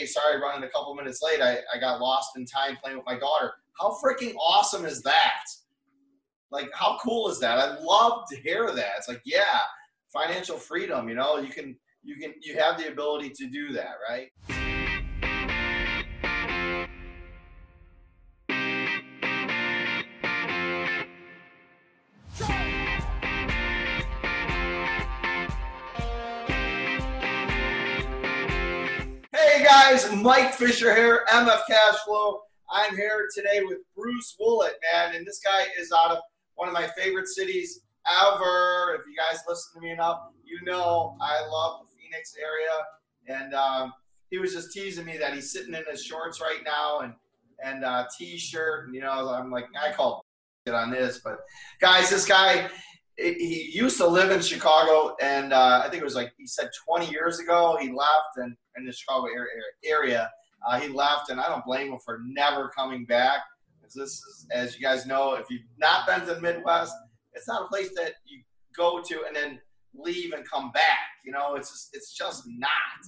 hey, sorry, running a couple minutes late. I got lost in time playing with my daughter. How freaking awesome is that? Like, how cool is that? I love to hear that. It's like, yeah, financial freedom, you know, you have the ability to do that, right? Hey guys, Mike Fisher here, MF Cashflow. I'm here today with Bruce Woollett, man, and this guy is out of one of my favorite cities ever. If you guys listen to me enough, you know I love the Phoenix area, and he was just teasing me that he's sitting in his shorts right now and t-shirt, and you know, I'm like, I call it on this, but guys, this guy, he used to live in Chicago, and I think it was like, he said 20 years ago he left, and in the Chicago area, he left, and I don't blame him for never coming back. Because this is, as you guys know, if you've not been to the Midwest, it's not a place that you go to and then leave and come back. You know, it's just not.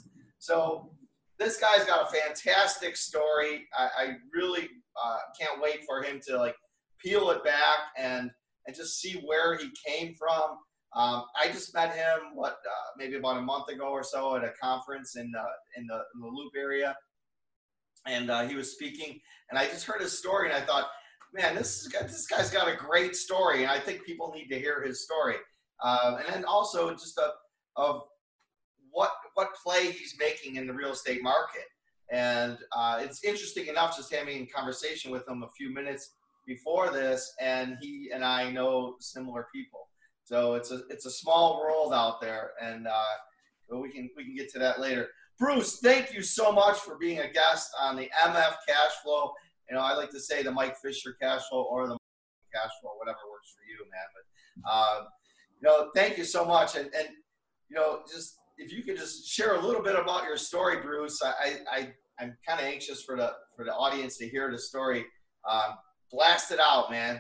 So this guy's got a fantastic story. I really can't wait for him to like peel it back and just see where he came from. I just met him, maybe about a month ago or so at a conference in the Loop area, and he was speaking, and I just heard his story, and I thought, man, this guy's got a great story, and I think people need to hear his story, and then also just of what play he's making in the real estate market, and it's interesting enough just having a conversation with him a few minutes before this, and he and I know similar people. So it's a small world out there, and we can get to that later. Bruce, thank you so much for being a guest on the MF Cashflow. You know, I like to say the Mike Fisher Cashflow or the Cashflow, whatever works for you, man. But you know, thank you so much, and you know, just if you could just share a little bit about your story, Bruce. I'm kind of anxious for the audience to hear the story. Blast it out, man.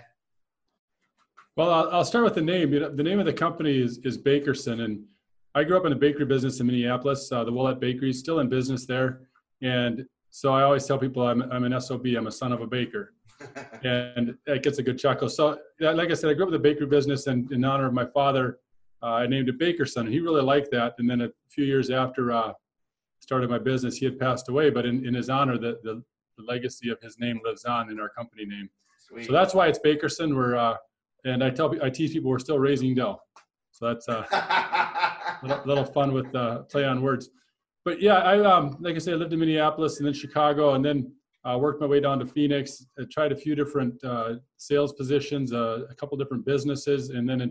Well, I'll start with the name. You know, the name of the company is Bakerson, and I grew up in the bakery business in Minneapolis. The Woollett Bakery is still in business there, and so I always tell people I'm an SOB. I'm a son of a baker, and it gets a good chuckle. So, like I said, I grew up in the bakery business, and in honor of my father, I named it Bakerson, and he really liked that. And then a few years after started my business, he had passed away, but in his honor, the legacy of his name lives on in our company name. Sweet. So that's why it's Bakerson. And I tease people we're still raising dough. So that's a little fun with play on words. But yeah, I like I said, I lived in Minneapolis and then Chicago, and then worked my way down to Phoenix. I tried a few different sales positions, a couple different businesses, and then in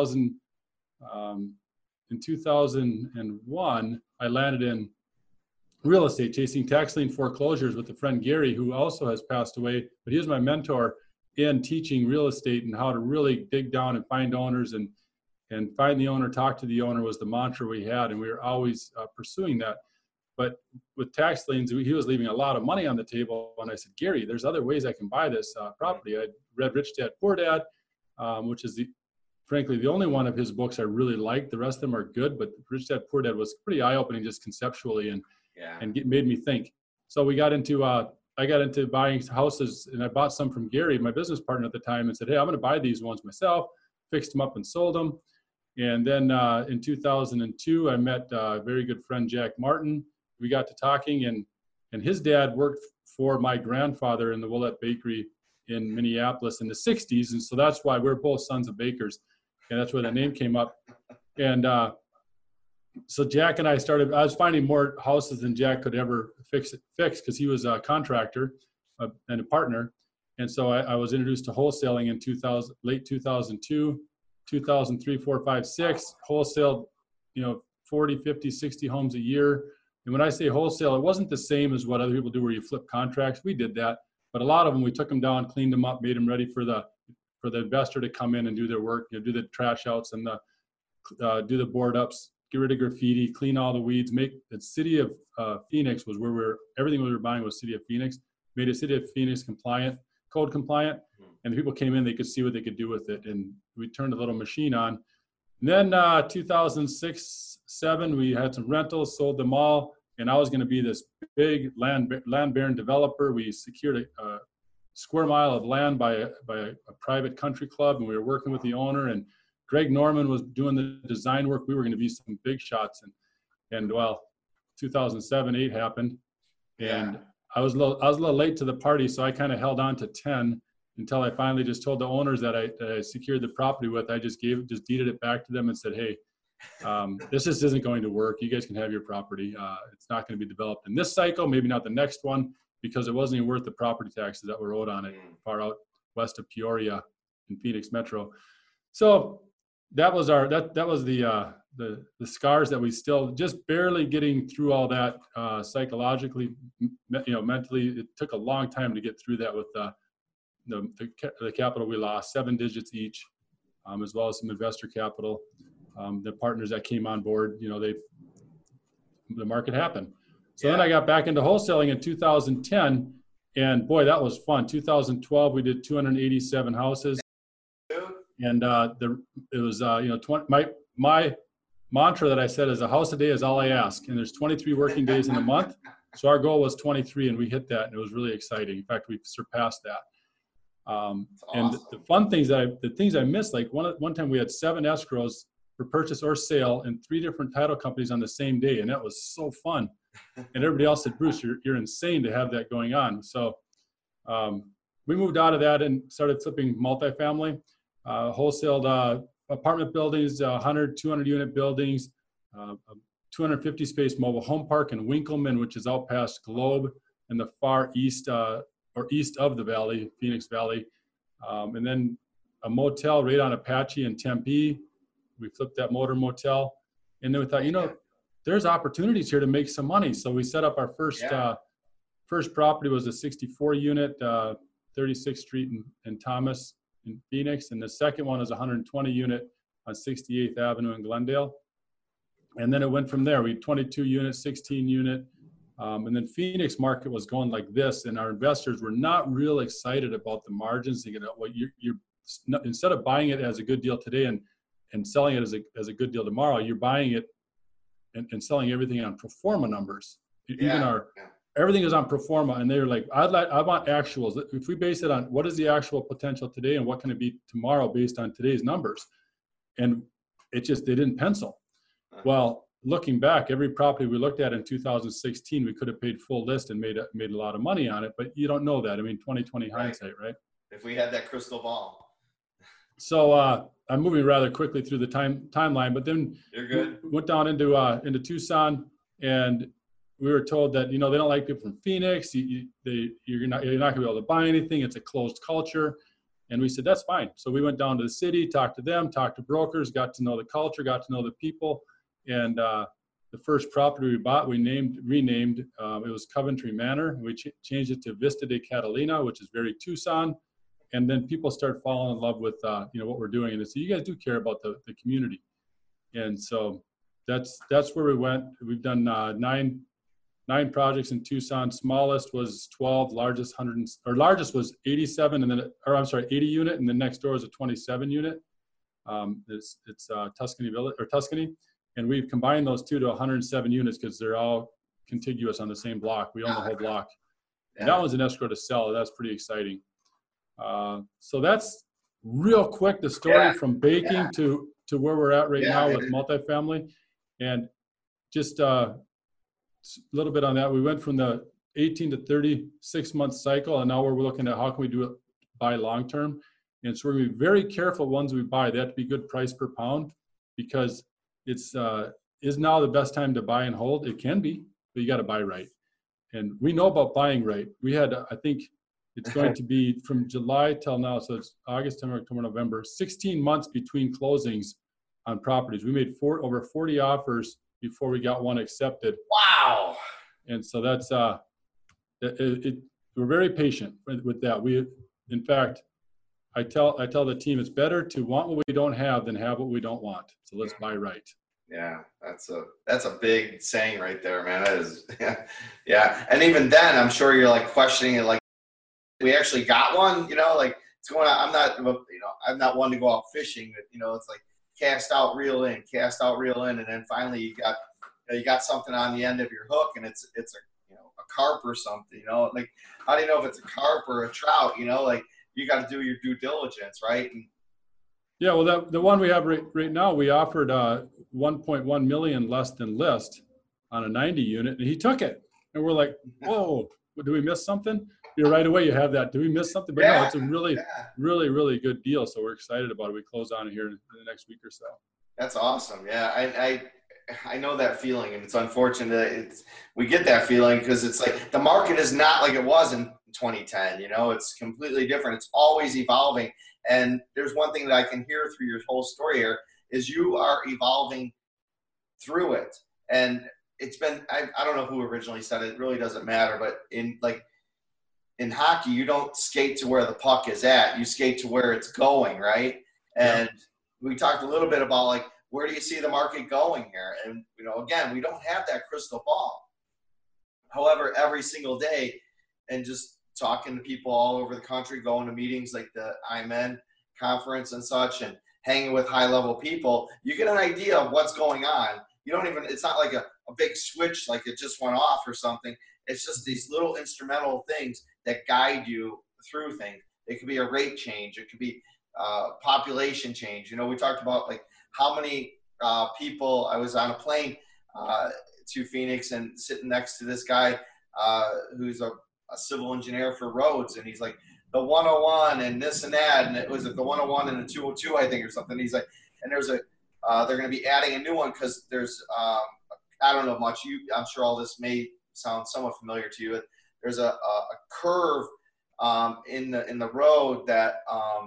2001, I landed in real estate, chasing tax lien foreclosures with a friend Gary, who also has passed away, but he was my mentor in teaching real estate and how to really dig down and find owners and find the owner, talk to the owner was the mantra we had, and we were always pursuing that. But with tax liens, he was leaving a lot of money on the table, and I said, Gary, there's other ways I can buy this property. I read Rich Dad Poor Dad, which is frankly the only one of his books I really liked. The rest of them are good, but Rich Dad Poor Dad was pretty eye-opening just conceptually and made me think. So we got into I got into buying houses, and I bought some from Gary, my business partner at the time, and said, hey, I'm going to buy these ones myself, fixed them up and sold them. And then in 2002, I met a very good friend, Jack Martin. We got to talking, and his dad worked for my grandfather in the Woollett Bakery in Minneapolis in the 60s. And so that's why we're both sons of bakers. And that's where the name came up. And so Jack and I was finding more houses than Jack could ever fix because he was a contractor and a partner. And so I was introduced to wholesaling in late 2002, 2003, 4, 5, 6, wholesaled, 40, 50, 60 homes a year. And when I say wholesale, it wasn't the same as what other people do where you flip contracts. We did that, but a lot of them, we took them down, cleaned them up, made them ready for the investor to come in and do their work, do the trash outs and do the board ups, get rid of graffiti, clean all the weeds, make the city of Phoenix was where everything we were buying was city of Phoenix, made it city of Phoenix code compliant. And the people came in, they could see what they could do with it. And we turned a little machine on. And then 2006, 7, we had some rentals, sold them all, and I was going to be this big land baron developer. We secured a square mile of land by a private country club, and we were working with the owner, and Greg Norman was doing the design work. We were going to be some big shots, and well, 2007-8 happened, and I was a little late to the party, so I kind of held on to 10 until I finally just told the owners that I secured the property with. I just deeded it back to them and said, hey, this just isn't going to work. You guys can have your property. It's not going to be developed in this cycle, maybe not the next one, because it wasn't even worth the property taxes that were owed on it far out west of Peoria in Phoenix Metro. So that was the scars that we still just barely getting through all that psychologically, mentally. It took a long time to get through that with the capital we lost, 7 digits each, as well as some investor capital. The partners that came on board, the market happened. So then I got back into wholesaling in 2010, and boy, that was fun. 2012, we did 287 houses, and it was my mantra that I said is a house a day is all I ask, and there's 23 working days in a month, so our goal was 23, and we hit that, and it was really exciting. In fact, we surpassed that. Awesome. And the fun things the things I missed, like one time we had 7 escrows for purchase or sale and 3 different title companies on the same day, and that was so fun. And everybody else said, Bruce, you're insane to have that going on. So we moved out of that and started flipping multifamily, wholesaled apartment buildings, 100, 200 unit buildings, 250 space mobile home park in Winkleman, which is out past Globe in the far east or east of the valley, Phoenix Valley. And then a motel right on Apache in Tempe. We flipped that motel. And then we thought, there's opportunities here to make some money. So we set up our first property was a 64 unit, 36th Street in Thomas in Phoenix. And the second one is 120 unit on 68th Avenue in Glendale. And then it went from there. We had 22 units, 16 unit. And then Phoenix market was going like this. And our investors were not real excited about the margins. Thinking, well, you're instead of buying it as a good deal today and selling it as a good deal tomorrow, you're buying it and selling everything on pro forma numbers. Everything is on pro forma, and they're like, I want actuals. If we base it on what is the actual potential today and what can it be tomorrow based on today's numbers, and they didn't pencil. Well, looking back, every property we looked at in 2016, we could have paid full list and made a lot of money on it, but you don't know that. I mean, 20/20 hindsight, right? If we had that crystal ball. So I'm moving rather quickly through the timeline, but then you're good. Went down into Tucson, and we were told that they don't like people from Phoenix. You're not going to be able to buy anything. It's a closed culture, and we said that's fine. So we went down to the city, talked to them, talked to brokers, got to know the culture, got to know the people, and the first property we bought, we renamed. It was Coventry Manor. We changed it to Vista de Catalina, which is very Tucson. And then people start falling in love with what we're doing, and they say, you guys do care about the community. And so that's where we went. We've done 9 projects in Tucson. Smallest was 12, largest was 87, and then 80 unit, and then next door is a 27 unit. It's Tuscany Village or Tuscany, and we've combined those two to 107 units because they're all contiguous on the same block. We own the whole block. And that one's an escrow to sell. That's pretty exciting. So that's real quick the story from baking to where we're at right now with multifamily. And just a little bit on that, we went from the 18 to 36 month cycle, and now we're looking at how can we do it buy long term. And so we're going to be very careful ones we buy. They have to be good price per pound, because it's is now the best time to buy and hold. It can be, but you got to buy right. And we know about buying right. We had, I think, it's going to be from July till now, so it's August, September, October, November, 16 months between closings on properties. We made over 40 offers before we got one accepted. Wow. And so that's, we're very patient with that. In fact, I tell the team it's better to want what we don't have than have what we don't want. So let's buy right. Yeah, that's a big saying right there, man. That is, yeah. And even then, I'm sure you're like questioning it, like, we actually got one, like it's going on. I'm not one to go out fishing, but it's like cast out, reel in, and then finally you got you got something on the end of your hook, and it's a a carp or something. Like, how do you know if it's a carp or a trout? Like, you got to do your due diligence, right? And Yeah, well, the one we have right now, we offered 1.1 million less than list on a 90 unit, and he took it. And we're like, whoa, do we miss something? Right away you have that. Do we miss something? But no, it's a really, really, really good deal. So we're excited about it. We close on it here in the next week or so. That's awesome. Yeah, I know that feeling, and it's unfortunate that we get that feeling because it's like the market is not like it was in 2010. It's completely different. It's always evolving. And there's one thing that I can hear through your whole story here is you are evolving through it. And it's been, I don't know who originally said it. It really doesn't matter. But in hockey, you don't skate to where the puck is at. You skate to where it's going, right? And we talked a little bit about, like, where do you see the market going here? And, again, we don't have that crystal ball. However, every single day, and just talking to people all over the country, going to meetings like the IMN conference and such, and hanging with high-level people, you get an idea of what's going on. It's not like a big switch, like it just went off or something. It's just these little instrumental things that guide you through things. It could be a rate change. It could be population change. We talked about, like, how many people. I was on a plane to Phoenix and sitting next to this guy who's a civil engineer for roads, and he's like, the 101 and this and that, and it was the 101 and the 202, I think, or something. He's like, and there's they're going to be adding a new one because there's I don't know much. I'm sure all this may sound somewhat familiar to you. There's a curve in the road that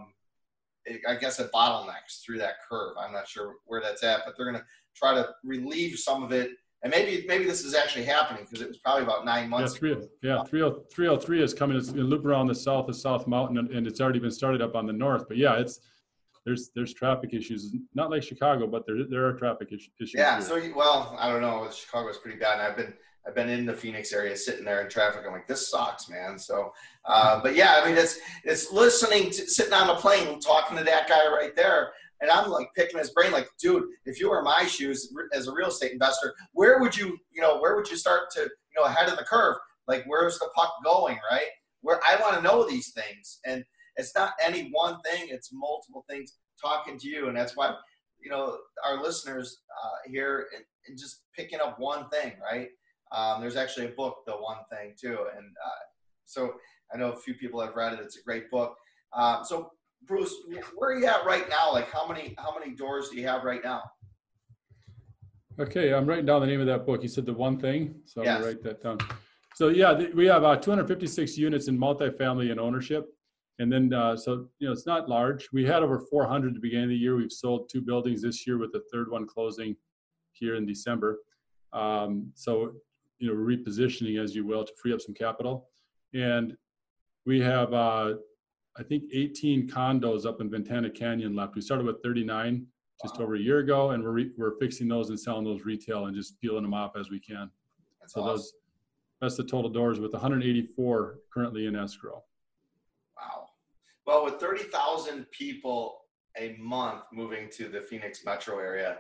I guess it bottlenecks through that curve. I'm not sure where that's at, but they're going to try to relieve some of it. And maybe this is actually happening because it was probably about 9 months ago. 303 is coming. It's going to loop around the South Mountain, and it's already been started up on the north. But yeah, there's traffic issues. Not like Chicago, but there are traffic issues. Yeah. Here. So I don't know. Chicago's pretty bad, and I've been in the Phoenix area, sitting there in traffic. I'm like, this sucks, man. So, but yeah, I mean, it's listening to, sitting on a plane, talking to that guy right there. And I'm like picking his brain, like, dude, if you were in my shoes as a real estate investor, where would you start to, ahead of the curve? Like, where's the puck going, right? Where I want to know these things. And it's not any one thing, it's multiple things talking to you. And that's why, our listeners here and just picking up one thing, right? There's actually a book, The One Thing, too. And so I know a few people have read it. It's a great book. So Bruce, where are you at right now? Like, how many doors do you have right now? Okay, I'm writing down the name of that book. You said The One Thing, so yes. I'm gonna write that down. So yeah, we have 256 units in multifamily and ownership, and then it's not large. We had over 400 at the beginning of the year. We've sold 2 buildings this year, with the third one closing here in December. So repositioning, as you will, to free up some capital, and we have I think 18 condos up in Ventana Canyon left. We started with 39 just over a year ago, and we're fixing those and selling those retail and just peeling them off as we can. That's so awesome. That's the total doors, with 184 currently in escrow. Wow. Well, with 30,000 people a month moving to the Phoenix metro area,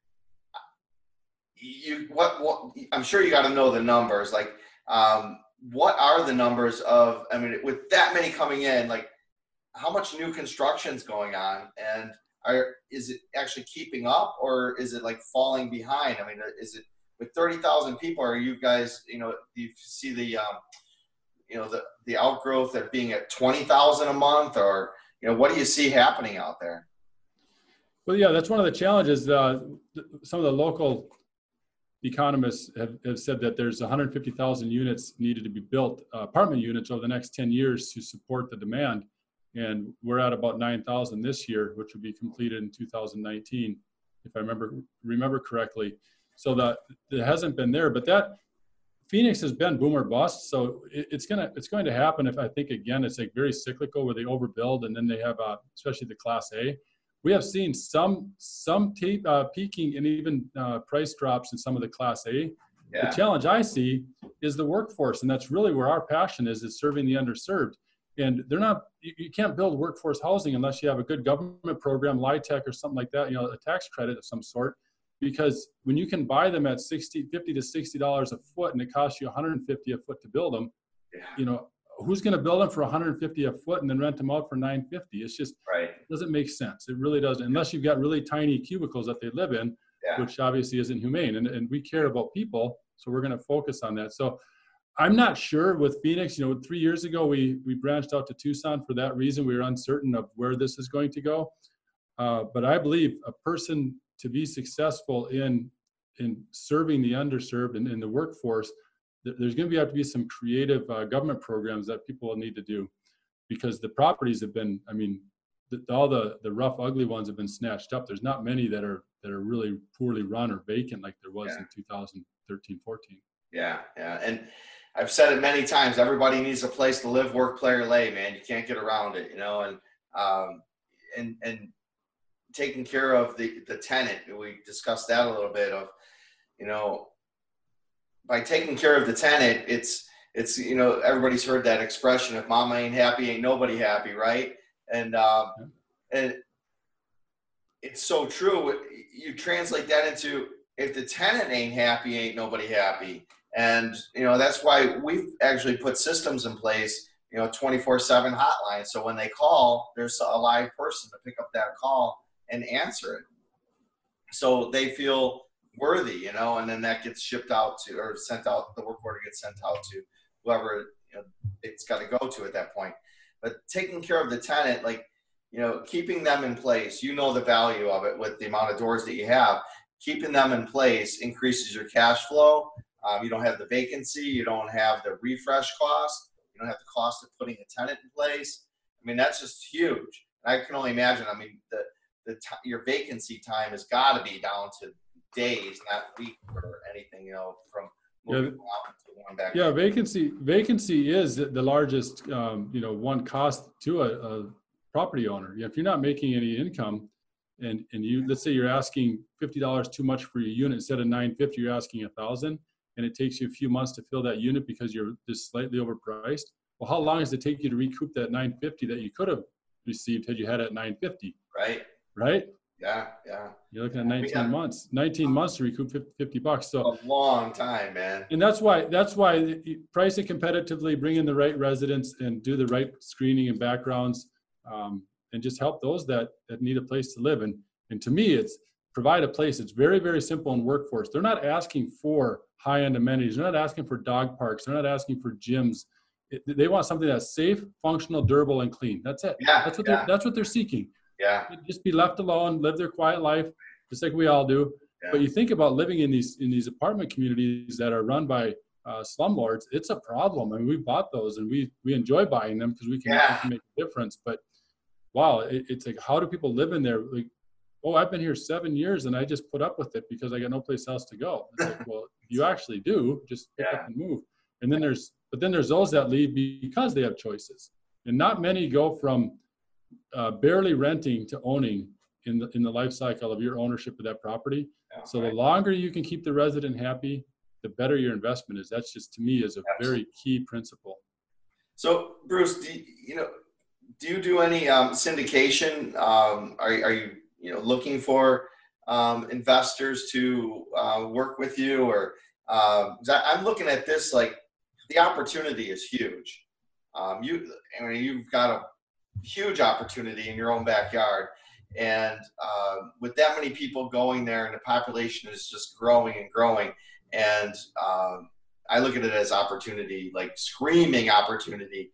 I'm sure you got to know the numbers. Like, what are the numbers of? I mean, with that many coming in, like, how much new construction's going on, and is it actually keeping up, or is it like falling behind? I mean, is it with 30,000 people? Are you guys, do you see the outgrowth at being at 20,000 a month, or what do you see happening out there? Well, yeah, that's one of the challenges. Some of the local economists have said that there's 150,000 units needed to be built, apartment units, over the next 10 years to support the demand. And we're at about 9,000 this year, which will be completed in 2019, if I remember correctly. So that it hasn't been there, but that Phoenix has been boom or bust. So it's going to happen. If I think, again, it's like very cyclical, where they overbuild, and then they have especially the Class A. We have seen some peaking and even price drops in some of the Class A. Yeah. The challenge I see is the workforce, and that's really where our passion is serving the underserved. And you can't build workforce housing unless you have a good government program, LIHTC or something like that, a tax credit of some sort, because when you can buy them at $50 to $60 a foot and it costs you $150 a foot to build them, you know, who's going to build them for $150 a foot and then rent them out for $950? It's just, right. It doesn't make sense. It really doesn't, unless you've got really tiny cubicles that they live in, which obviously isn't humane. And we care about people, so we're going to focus on that. So I'm not sure with Phoenix. You know, 3 years ago, we branched out to Tucson for that reason. We were uncertain of where this is going to go. But I believe a person to be successful in serving the underserved and in the workforce, there's going to have to be some creative government programs that people will need to do, because the properties have been, I mean, all the rough, ugly ones have been snatched up. There's not many that are really poorly run or vacant like there was in 2013, 14. Yeah, yeah. And I've said it many times, everybody needs a place to live, work, play, or lay, man. You can't get around it, you know, and taking care of the tenant. We discussed that a little bit of, you know, by taking care of the tenant, it's, you know, everybody's heard that expression, if mama ain't happy, ain't nobody happy. Right. And it's so true. You translate that into, if the tenant ain't happy, ain't nobody happy. And, you know, that's why we've actually put systems in place, you know, 24/7 hotline. So when they call, there's a live person to pick up that call and answer it. So they feel worthy, you know, and then that gets shipped out to, or sent out, the work order gets sent out to whoever, you know, it's got to go to at that point. But taking care of the tenant, like, you know, keeping them in place, you know, the value of it with the amount of doors that you have, keeping them in place increases your cash flow. You don't have the vacancy. You don't have the refresh cost. You don't have the cost of putting a tenant in place. I mean, that's just huge. And I can only imagine, I mean, your vacancy time has got to be down to days, not weeks or anything, you know, from moving out to one back. Yeah, vacancy is the largest, you know, one cost to a property owner. If you're not making any income, and you, let's say you're asking $50 too much for your unit, instead of $950, you're asking $1,000, and it takes you a few months to fill that unit because you're just slightly overpriced. Well, how long does it take you to recoup that $950 that you could have received had you had it at $950? Right? Yeah. You're looking at 19 months. 19 months to recoup $50. So a long time, man. And that's why price it competitively, bring in the right residents, and do the right screening and backgrounds, and just help those that need a place to live. And to me, it's provide a place. It's very, very simple in workforce. They're not asking for high-end amenities. They're not asking for dog parks. They're not asking for gyms. They want something that's safe, functional, durable, and clean. That's it. That's what they're seeking. Yeah. Just be left alone, live their quiet life, just like we all do. Yeah. But you think about living in these apartment communities that are run by slumlords. It's a problem. I mean, we bought those, and we enjoy buying them because we can make a difference. But wow, it's like, how do people live in there? Like, oh, I've been here 7 years and I just put up with it because I got no place else to go. It's like, well, you actually do, just pick up and move. And then there's those that leave because they have choices, and not many go from barely renting to owning in the life cycle of your ownership of that property. So the longer you can keep the resident happy, the better your investment is. That's just, to me, is a very key principle. So Bruce, do you do any syndication? Are you looking for investors to work with you, or I'm looking at this like the opportunity is huge. You've got a huge opportunity in your own backyard, and with that many people going there, and the population is just growing and growing, and I look at it as opportunity, like screaming opportunity.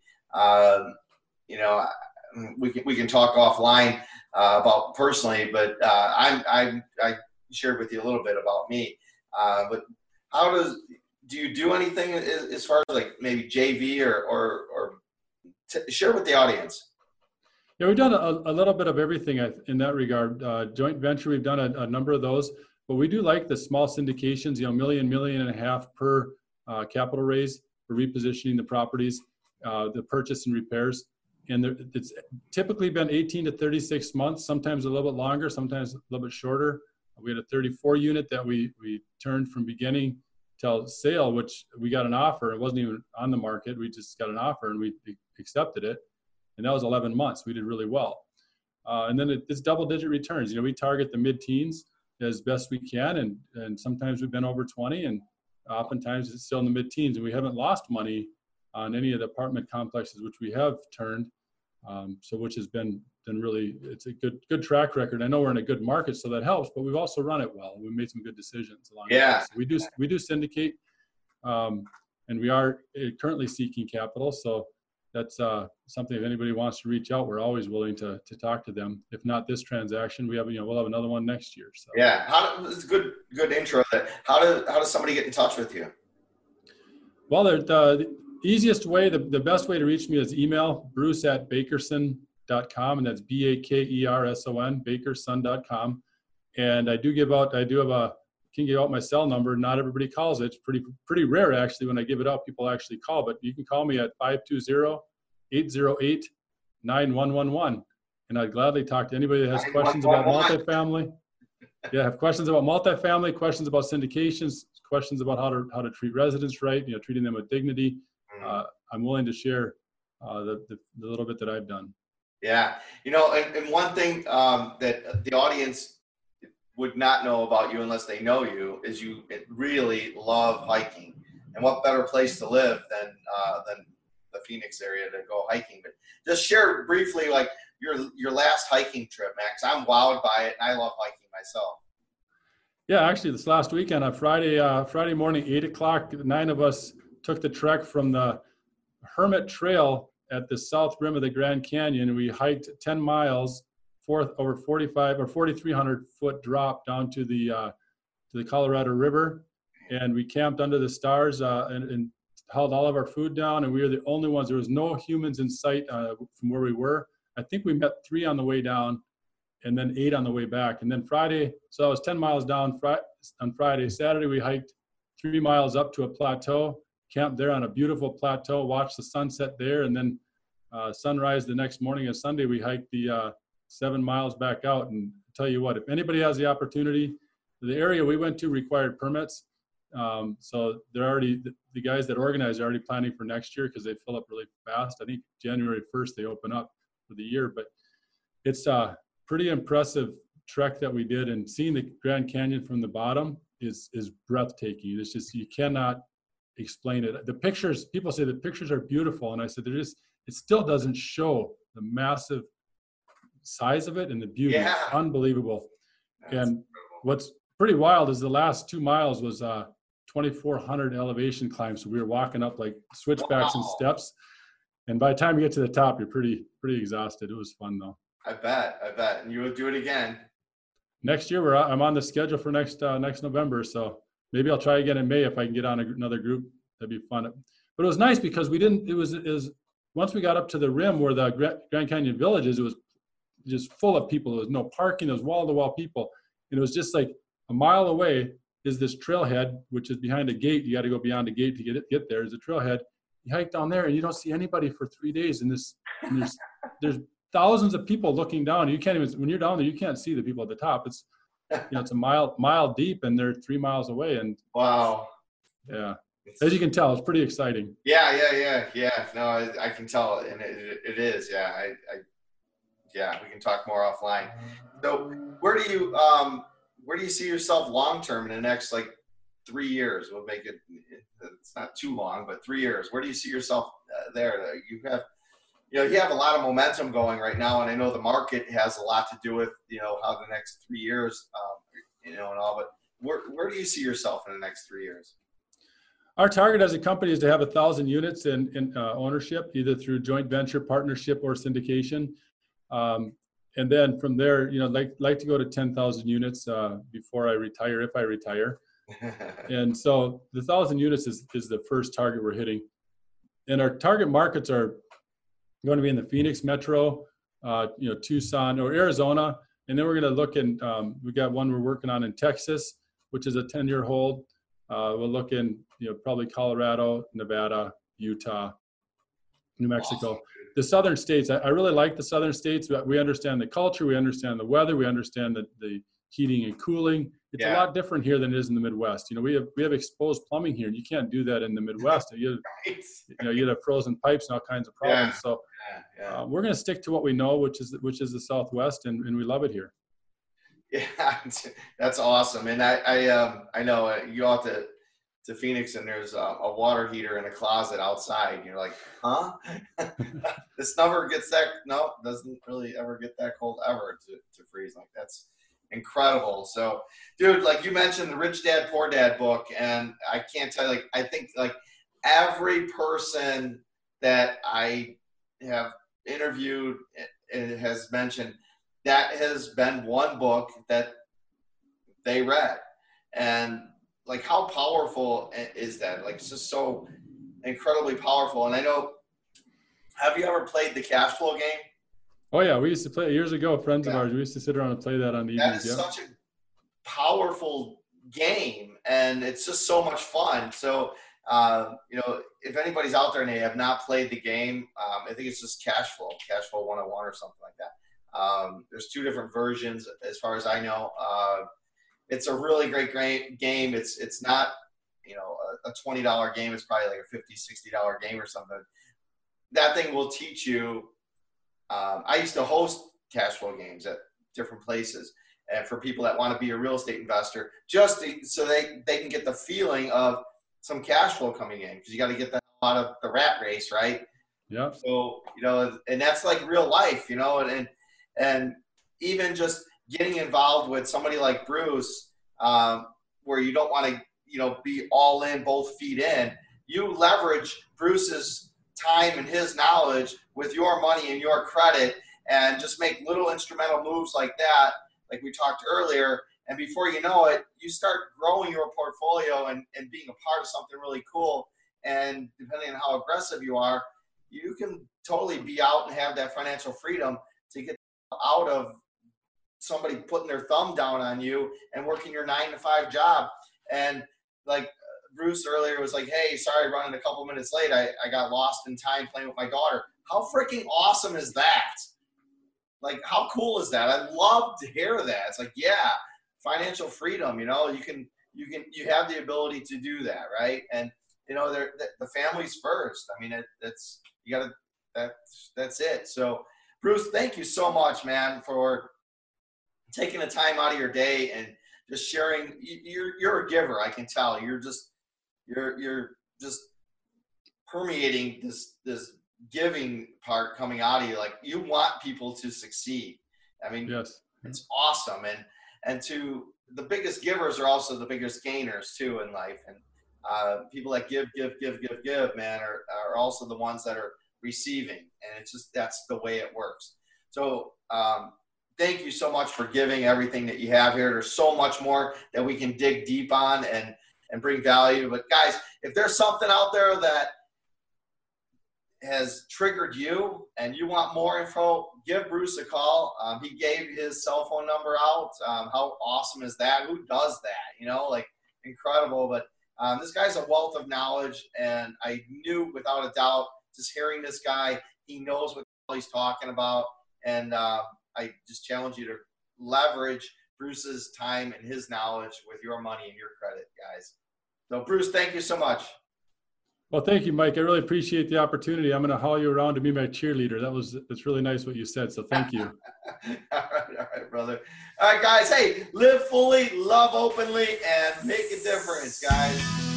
We can talk offline about personally, but I shared with you a little bit about me. But do you do anything as far as like maybe JV or share with the audience? Yeah, we've done a little bit of everything in that regard. Joint venture, we've done a number of those, but we do like the small syndications, $1 million, $1.5 million per capital raise for repositioning the properties, the purchase and repairs. And it's typically been 18 to 36 months, sometimes a little bit longer, sometimes a little bit shorter. We had a 34 unit that we turned from beginning till sale, which we got an offer. It wasn't even on the market. We just got an offer and we accepted it. And that was 11 months. We did really well. And then it's double-digit returns. We target the mid-teens. as best we can. And sometimes we've been over 20, and oftentimes it's still in the mid-teens, and we haven't lost money on any of the apartment complexes, which we have turned. So which has been really, it's a good track record. I know we're in a good market, so that helps, but we've also run it well. We made some good decisions along the way. So we do syndicate, and we are currently seeking capital. So that's something, if anybody wants to reach out, we're always willing to talk to them. If not this transaction, we'll have another one next year. So yeah, it's a good intro. How does somebody get in touch with you? Well, the easiest way, the best way to reach me is email, bruce@bakerson.com, and that's BAKERSON, bakerson.com. And I can give out my cell number. Not everybody calls it. It's pretty rare, actually, when I give it out, people actually call, but you can call me at 520-808-9111. And I'd gladly talk to anybody that has questions about multifamily. Yeah, have questions about multifamily, questions about syndications, questions about how to treat residents right, treating them with dignity. I'm willing to share the little bit that I've done. Yeah. And one thing that the audience would not know about you unless they know you is you really love hiking. And what better place to live than the Phoenix area to go hiking? But just share briefly, like your last hiking trip, Max. I'm wowed by it, and I love hiking myself. Yeah, actually, this last weekend on Friday morning, 8 o'clock, 9 of us took the trek from the Hermit Trail at the south rim of the Grand Canyon. We hiked 10 miles, over 4,300 foot drop down to the Colorado River, and we camped under the stars and held all of our food down. And we were the only ones. There was no humans in sight from where we were. I think we met 3 on the way down, and then 8 on the way back. And then Friday, so that was 10 miles down on Friday. Saturday, we hiked 3 miles up to a plateau, camped there on a beautiful plateau, watched the sunset there, and then sunrise the next morning on Sunday, we hiked the 7 miles back out. And I'll tell you what, if anybody has the opportunity, the area we went to required permits. So they're already, the guys that organize are already planning for next year because they fill up really fast. I think January 1st they open up for the year, but it's a pretty impressive trek that we did, and seeing the Grand Canyon from the bottom is breathtaking. It's just, you cannot explain it. The pictures, people say the pictures are beautiful, and I said it still doesn't show the massive size of it and the beauty. Yeah. It's unbelievable. That's and incredible. What's pretty wild is the last 2 miles was 2,400 elevation climb. So we were walking up like switchbacks and steps. And by the time you get to the top, you're pretty exhausted. It was fun though. I bet. And you will do it again. Next year, I'm on the schedule for next November. So maybe I'll try again in May if I can get on another group. That'd be fun. But it was nice because it was once we got up to the rim where the Grand Canyon Village is, it was just full of people. There was no parking. There was wall-to-wall people. And it was just like a mile away is this trailhead, which is behind a gate. You got to go beyond a gate to get there. There's a trailhead. You hike down there and you don't see anybody for 3 days. And there's thousands of people looking down. You can't even, when you're down there, you can't see the people at the top. It's, it's a mile deep and they're 3 miles away. And wow. Yeah. As you can tell, it's pretty exciting. Yeah. No, I can tell. And it is. Yeah. Yeah, we can talk more offline. So where do you see yourself long-term in the next 3 years? We'll make it, it's not too long, but 3 years. Where do you see yourself there? You have a lot of momentum going right now, and I know the market has a lot to do with, how the next 3 years, and all, but where do you see yourself in the next 3 years? Our target as a company is to have 1,000 units in ownership, either through joint venture, partnership, or syndication. And then from there, like to go to 10,000 units before I retire, if I retire. And so the 1,000 units is the first target we're hitting. And our target markets are going to be in the Phoenix metro, Tucson or Arizona. And then we're going to look in, we got one we're working on in Texas, which is a 10-year hold. We'll look in, probably Colorado, Nevada, Utah, New Mexico. Awesome. The southern states, I really like the southern states. We understand the culture, we understand the weather, we understand the heating and cooling. It's a lot different here than it is in the Midwest. We have exposed plumbing here, and you can't do that in the Midwest. You have frozen pipes and all kinds of problems. Yeah. So we're going to stick to what we know, which is the Southwest, and we love it here. Yeah, that's awesome. And I know you go out to Phoenix and there's a water heater in a closet outside. And you're like, huh? This never gets that, no, doesn't really ever get that cold ever to freeze. Like, that's incredible. So, dude, like you mentioned the Rich Dad Poor Dad book, and I can't tell you, like, I think like every person that I have interviewed and has mentioned, that has been one book that they read. And like, how powerful is that? Like, it's just so incredibly powerful. And I know, have you ever played the cash flow game? Oh yeah, we used to play years ago. Friends of ours, we used to sit around and play that on the That evenings. is Yeah. such a powerful game, and it's just so much fun. So, you know, if anybody's out there and they have not played the game, I think it's just Cash Flow 101 or something like that. There's two different versions as far as I know. It's a really great game. It's not, you know, a $20 game. It's probably like a $50, $60 game or something. That thing will teach you. I used to host cash flow games at different places, and for people that want to be a real estate investor, so they can get the feeling of some cash flow coming in, because you got to get that out of the rat race, right? Yeah. So, you know, and that's like real life, you know, and even just getting involved with somebody like Bruce, where you don't want to, you know, be all in, both feet in. You leverage Bruce's time and his knowledge with your money and your credit, and just make little instrumental moves like that, like we talked earlier. And before you know it, you start growing your portfolio and being a part of something really cool. And depending on how aggressive you are, you can totally be out and have that financial freedom to get out of somebody putting their thumb down on you and working your 9-to-5 job. And like Bruce earlier was like, hey, sorry, running a couple minutes late. I got lost in time playing with my daughter. How freaking awesome is that? Like, how cool is that? I love to hear that. It's like, yeah, financial freedom, you know, you have the ability to do that, right? And, you know, the family's first. I mean, that's it. So, Bruce, thank you so much, man, for taking the time out of your day and just sharing. You're a giver, I can tell. You're just permeating this giving part coming out of you. Like, you want people to succeed. I mean, yes, it's awesome. And to the biggest givers are also the biggest gainers too in life. And people that give, man, are also the ones that are receiving. And it's just, that's the way it works. So thank you so much for giving everything that you have here. There's so much more that we can dig deep on and bring value. But guys, if there's something out there that has triggered you and you want more info, give Bruce a call. He gave his cell phone number out. How awesome is that? Who does that? You know, like, incredible. But this guy's a wealth of knowledge, and I knew without a doubt, just hearing this guy, he knows what he's talking about. And I just challenge you to leverage Bruce's time and his knowledge with your money and your credit, guys. So, Bruce, thank you so much. Well, thank you, Mike. I really appreciate the opportunity. I'm going to haul you around to be my cheerleader. That's really nice what you said. So thank you. All right, brother. All right, guys. Hey, live fully, love openly, and make a difference, guys.